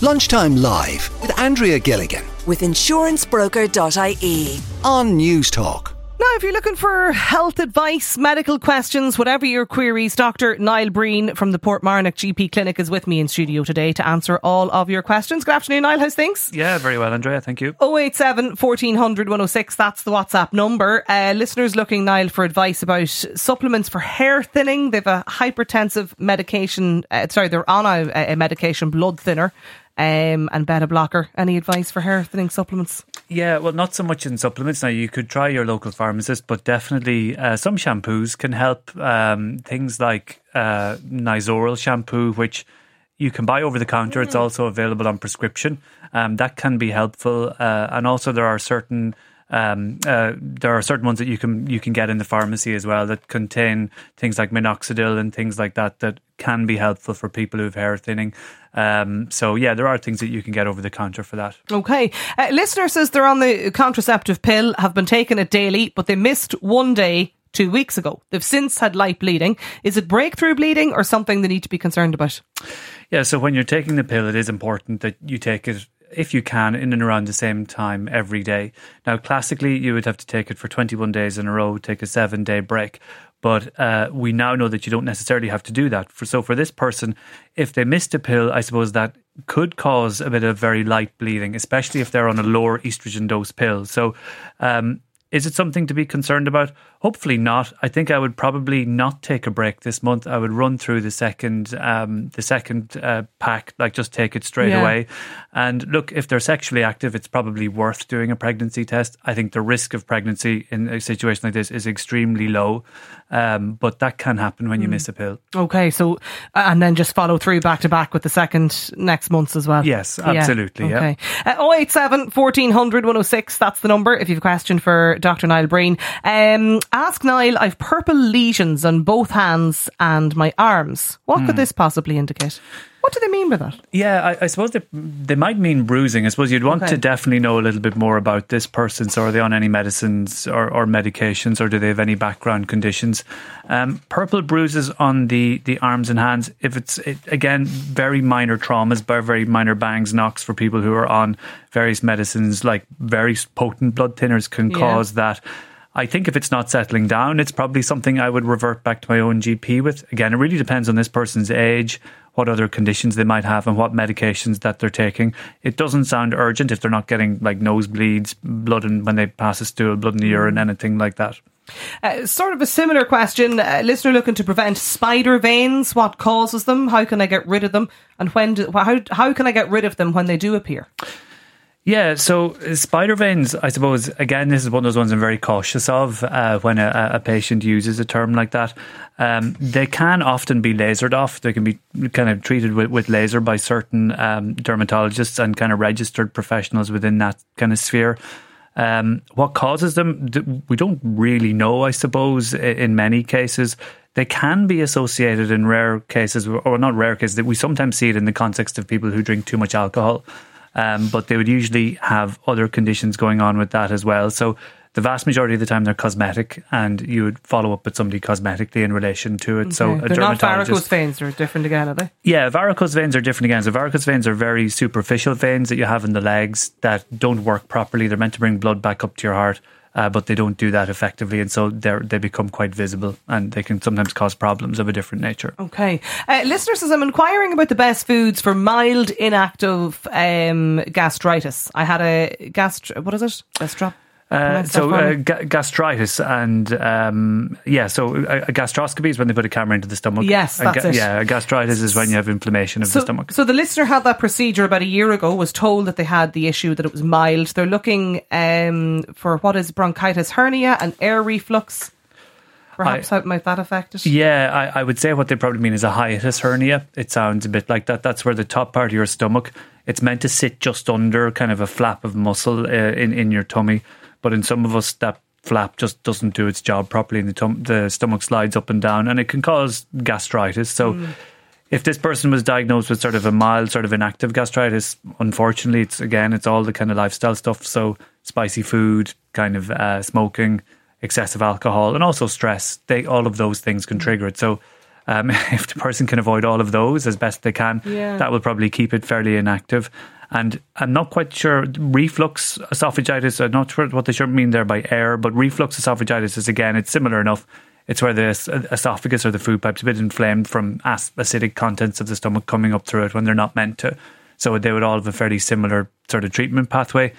Lunchtime Live with Andrea Gilligan with insurancebroker.ie on News Talk. Now, if you're looking for health advice, medical questions, whatever your queries, Dr. Niall Breen from the Portmarnock GP Clinic is with me in studio today to answer all of your questions. Good afternoon, Niall. How's things? Yeah, very well, Andrea. Thank you. 087 1400 106. That's the WhatsApp number. Listeners looking, Niall, for advice about supplements for hair thinning. They've a hypertensive medication. They're on a medication, blood thinner. And beta blocker. Any advice for hair thinning supplements? Yeah, well, not so much in supplements. Now, you could try your local pharmacist, but definitely some shampoos can help. Things like Nizoral shampoo, which you can buy over the counter. It's also available on prescription. That can be helpful. And also there are certain ones that you can get in the pharmacy as well that contain things like minoxidil and things like that can be helpful for people who have hair thinning. So yeah, there are things that you can get over the counter for that. Okay. Listener says they're on the contraceptive pill, have been taking it daily, but they missed one day 2 weeks ago. They've since had light bleeding. Is it breakthrough bleeding or something they need to be concerned about? Yeah, so when you're taking the pill, it is important that you take it, if you can, in and around the same time every day. Now, classically, you would have to take it for 21 days in a row, take a 7-day break. But we now know that you don't necessarily have to do that. So for this person, if they missed a pill, I suppose that could cause a bit of very light bleeding, especially if they're on a lower estrogen dose pill. So is it something to be concerned about? Hopefully not. I think I would probably not take a break this month. I would run through the second pack, like just take it straight away. And look, if they're sexually active, it's probably worth doing a pregnancy test. I think the risk of pregnancy in a situation like this is extremely low. But that can happen when you miss a pill. Okay, so, and then just follow through back to back with the second next month as well. Yes, absolutely. Yeah. Okay. 087 1400 106. That's the number if you have a question for Dr. Niall Breen. Ask Niall, I've purple lesions on both hands and my arms. What could this possibly indicate? What do they mean by that? Yeah, I suppose they might mean bruising. I suppose you'd want to definitely know a little bit more about this person. So are they on any medicines or medications, or do they have any background conditions? Purple bruises on the arms and hands, if it's, again, very minor traumas, very minor bangs, knocks for people who are on various medicines, like very potent blood thinners can cause that. I think if it's not settling down, it's probably something I would revert back to my own GP with. Again, it really depends on this person's age, what other conditions they might have and what medications that they're taking. It doesn't sound urgent if they're not getting like nosebleeds, blood when they pass a stool, blood in the urine, anything like that. Sort of a similar question. Listener looking to prevent spider veins. What causes them? How can I get rid of them? And how can I get rid of them when they do appear? Yeah, so spider veins, I suppose, again, this is one of those ones I'm very cautious of when a patient uses a term like that. They can often be lasered off. They can be kind of treated with laser by certain dermatologists and kind of registered professionals within that kind of sphere. What causes them, we don't really know, I suppose, in many cases. They can be associated in rare cases, or not rare cases, that we sometimes see it in the context of people who drink too much alcohol. But they would usually have other conditions going on with that as well. So the vast majority of the time they're cosmetic, and you would follow up with somebody cosmetically in relation to it. Okay. So they're not varicose veins, they're different again, are they? Yeah, varicose veins are different again. So varicose veins are very superficial veins that you have in the legs that don't work properly. They're meant to bring blood back up to your heart. But they don't do that effectively, and so they become quite visible, and they can sometimes cause problems of a different nature. Okay. Listener says, I'm inquiring about the best foods for mild inactive gastritis. I had a gastritis and a gastroscopy is when they put a camera into the stomach. Yes, that's it. Yeah, a gastritis is when you have inflammation of the stomach. So the listener had that procedure about a year ago, was told that they had the issue, that it was mild. They're looking for what is bronchitis hernia and air reflux. Perhaps how might that affect it? Yeah, I would say what they probably mean is a hiatus hernia. It sounds a bit like that. That's where the top part of your stomach, it's meant to sit just under kind of a flap of muscle in your tummy. But in some of us, that flap just doesn't do its job properly, and the stomach slides up and down, and it can cause gastritis. So if this person was diagnosed with sort of a mild, sort of inactive gastritis, unfortunately, it's all the kind of lifestyle stuff. So spicy food, kind of smoking, excessive alcohol, and also stress. All of those things can trigger it. So If the person can avoid all of those as best they can, that will probably keep it fairly inactive. And I'm not quite sure, reflux esophagitis, I'm not sure what they should mean there by air, but reflux esophagitis is, again, it's similar enough. It's where the esophagus or the food pipe's a bit inflamed from acidic contents of the stomach coming up through it when they're not meant to. So they would all have a fairly similar sort of treatment pathway.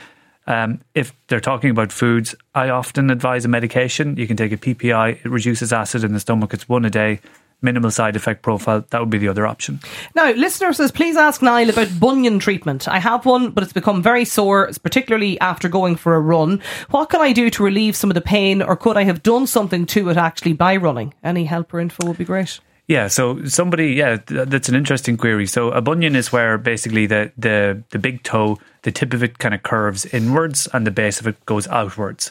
If they're talking about foods, I often advise a medication. You can take a PPI, it reduces acid in the stomach, it's one a day. Minimal side effect profile, that would be the other option. Now, listener says, please ask Niall about bunion treatment. I have one, but it's become very sore, particularly after going for a run. What can I do to relieve some of the pain, or could I have done something to it actually by running? Any help or info would be great. Yeah, so that's an interesting query. So a bunion is where basically the big toe, the tip of it kind of curves inwards and the base of it goes outwards.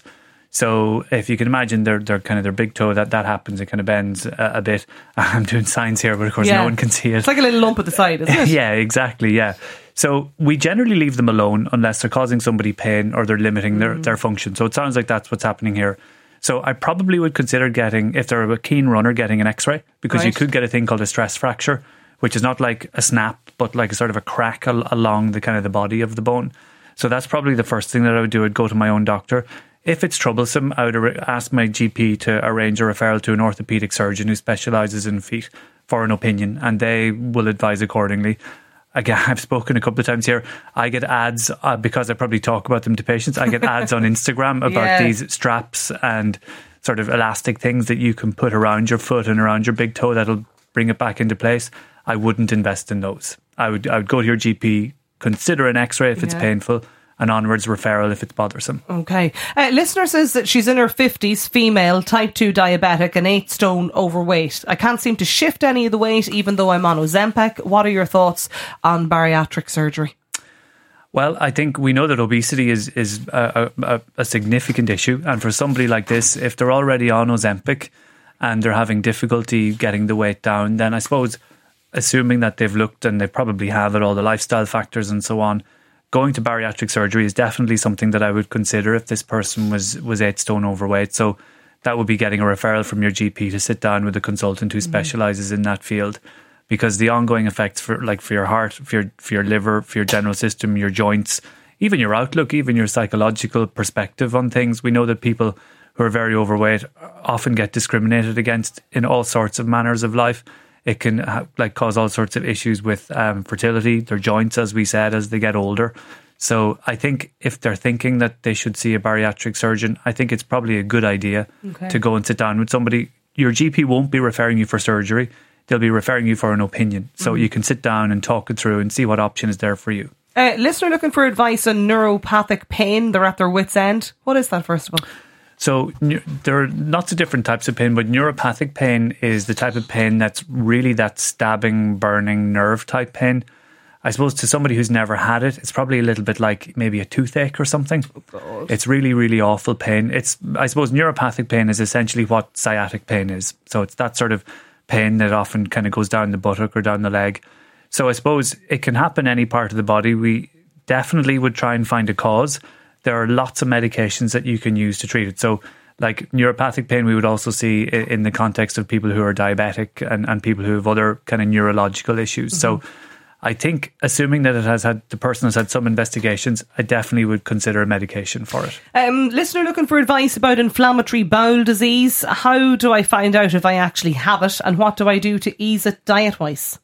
So if you can imagine their kind of their big toe, that happens, it kind of bends a bit. I'm doing signs here, but of course no one can see it. It's like a little lump at the side, isn't it? Yeah, exactly, yeah. So we generally leave them alone unless they're causing somebody pain or they're limiting their function. So it sounds like that's what's happening here. So I probably would consider getting, if they're a keen runner, getting an x-ray, because you could get a thing called a stress fracture, which is not like a snap, but like a sort of a crack along the kind of the body of the bone. So that's probably the first thing that I would do. I'd go to my own doctor. If it's troublesome, I would ask my GP to arrange a referral to an orthopaedic surgeon who specialises in feet for an opinion, and they will advise accordingly. Again, I've spoken a couple of times here. I get ads, because I probably talk about them to patients, I get ads on Instagram about these straps and sort of elastic things that you can put around your foot and around your big toe that'll bring it back into place. I wouldn't invest in those. I would go to your GP, consider an x-ray if it's painful, and onwards referral if it's bothersome. Okay. Listener says that she's in her 50s, female, type 2 diabetic and 8 stone overweight. I can't seem to shift any of the weight even though I'm on Ozempic. What are your thoughts on bariatric surgery? Well, I think we know that obesity is a significant issue. And for somebody like this, if they're already on Ozempic and they're having difficulty getting the weight down, then I suppose, assuming that they've looked and they probably have it, all the lifestyle factors and so on, going to bariatric surgery is definitely something that I would consider if this person was 8 stone overweight. So that would be getting a referral from your GP to sit down with a consultant who specialises in that field, because the ongoing effects for your heart, for your liver, for your general system, your joints, even your outlook, even your psychological perspective on things. We know that people who are very overweight often get discriminated against in all sorts of manners of life. It can cause all sorts of issues with fertility, their joints, as we said, as they get older. So I think if they're thinking that they should see a bariatric surgeon, I think it's probably a good idea to go and sit down with somebody. Your GP won't be referring you for surgery. They'll be referring you for an opinion. So you can sit down and talk it through and see what option is there for you. Listener looking for advice on neuropathic pain. They're at their wit's end. What is that, first of all? So there are lots of different types of pain, but neuropathic pain is the type of pain that's really that stabbing, burning nerve type pain. I suppose to somebody who's never had it, it's probably a little bit like maybe a toothache or something. Oh God. It's really, really awful pain. I suppose neuropathic pain is essentially what sciatic pain is. So it's that sort of pain that often kind of goes down the buttock or down the leg. So I suppose it can happen any part of the body. We definitely would try and find a cause. There are lots of medications that you can use to treat it. So like neuropathic pain, we would also see in the context of people who are diabetic and people who have other kind of neurological issues. So I think, assuming that the person has had some investigations, I definitely would consider a medication for it. Listener looking for advice about inflammatory bowel disease. How do I find out if I actually have it, and what do I do to ease it diet-wise?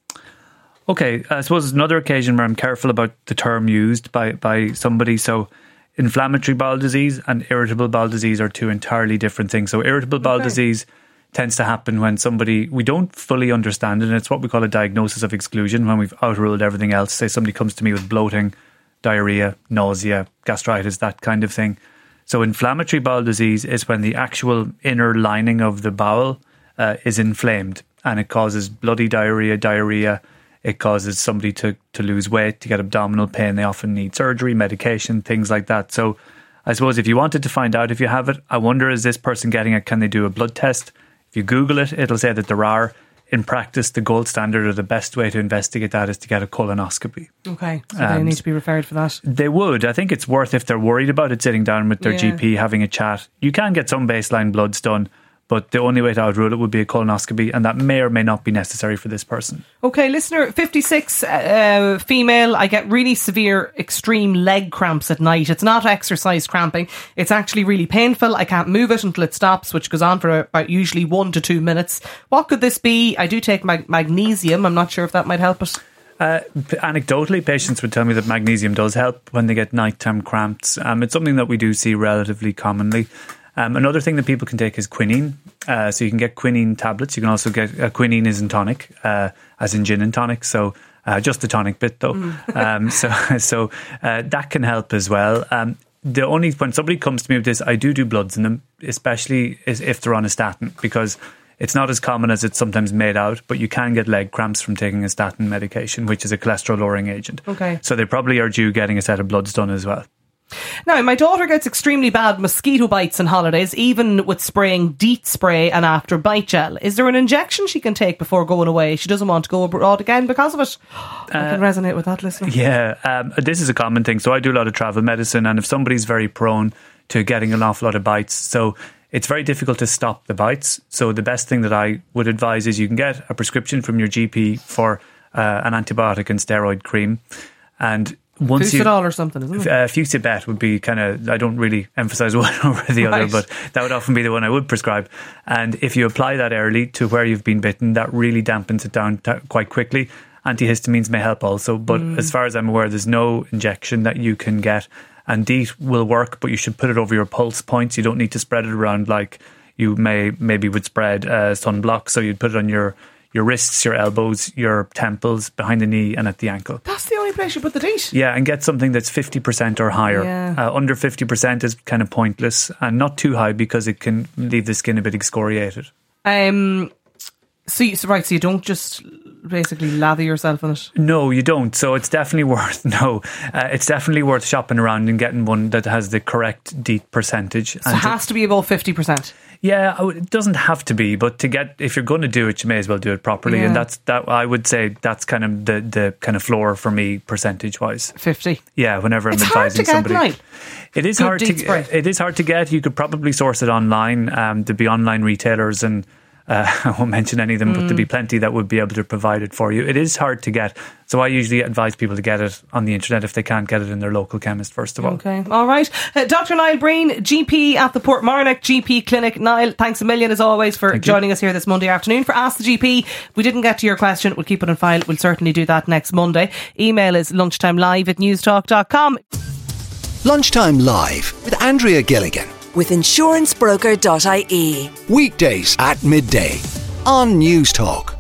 Okay, I suppose it's another occasion where I'm careful about the term used by somebody. So inflammatory bowel disease and irritable bowel disease are two entirely different things. So irritable bowel disease tends to happen when we don't fully understand it, and it's what we call a diagnosis of exclusion, when we've outruled everything else. Say somebody comes to me with bloating, diarrhea, nausea, gastritis, that kind of thing. So inflammatory bowel disease is when the actual inner lining of the bowel is inflamed, and it causes bloody diarrhea. It causes somebody to lose weight, to get abdominal pain. They often need surgery, medication, things like that. So I suppose if you wanted to find out if you have it, I wonder, is this person getting it? Can they do a blood test? If you Google it, it'll say that there are. In practice, the gold standard or the best way to investigate that is to get a colonoscopy. Okay, so they need to be referred for that. They would. I think it's worth, if they're worried about it, sitting down with their GP, having a chat. You can get some baseline bloods done, But the only way to outrule it would be a colonoscopy, and that may or may not be necessary for this person. Okay, listener, 56, female. I get really severe, extreme leg cramps at night. It's not exercise cramping. It's actually really painful. I can't move it until it stops, which goes on for about usually 1 to 2 minutes. What could this be? I do take magnesium. I'm not sure if that might help it. Anecdotally, patients would tell me that magnesium does help when they get nighttime cramps. It's something that we do see relatively commonly. Another thing that people can take is quinine. So you can get quinine tablets. You can also get quinine is in tonic, as in gin and tonic. So just the tonic bit though. So that can help as well. When somebody comes to me with this, I do bloods in them, especially if they're on a statin, because it's not as common as it's sometimes made out, but you can get leg cramps from taking a statin medication, which is a cholesterol lowering agent. Okay. So they probably are due getting a set of bloods done as well. Now, my daughter gets extremely bad mosquito bites on holidays, even with spraying DEET spray and after bite gel. Is there an injection she can take before going away? She doesn't want to go abroad again because of it. I can resonate with that, listener. Yeah, this is a common thing. So I do a lot of travel medicine, and if somebody's very prone to getting an awful lot of bites, so it's very difficult to stop the bites. So the best thing that I would advise is you can get a prescription from your GP for an antibiotic and steroid cream. And once Fusidol or something, isn't it? Fusibet would be kind of, I don't really emphasise one over the other, but that would often be the one I would prescribe. And if you apply that early to where you've been bitten, that really dampens it down quite quickly. Antihistamines may help also, but as far as I'm aware, there's no injection that you can get. And DEET will work, but you should put it over your pulse points. You don't need to spread it around like you maybe would spread sunblock. So you'd put it on your wrists, your elbows, your temples, behind the knee and at the ankle. That's the only place you put the DEET? Yeah, and get something that's 50% or higher. Yeah. Under 50% is kind of pointless, and not too high because it can leave the skin a bit excoriated. So you don't just basically lather yourself in it? No, you don't. So it's definitely worth shopping around and getting one that has the correct DEET percentage. So it has to be above 50%? Yeah, it doesn't have to be, but if you're going to do it, you may as well do it properly. Yeah. And I would say that's kind of the kind of floor for me, percentage wise. 50. Yeah, whenever I'm it's advising somebody. Hard to get, it is hard to. It is hard to get. You could probably source it online. There'd be online retailers, and I won't mention any of them, but there'd be plenty that would be able to provide it for you. It is hard to get, so I usually advise people to get it on the internet if they can't get it in their local chemist first of all. Okay, all right. Dr. Niall Breen, GP at the Portmarnock GP Clinic. Niall, thanks a million as always for joining us here this Monday afternoon for Ask the GP. If we didn't get to your question, we'll keep it on file. We'll certainly do that next Monday. Email is lunchtimelive@newstalk.com. Lunchtime Live with Andrea Gilligan. With insurancebroker.ie. Weekdays at midday on Newstalk.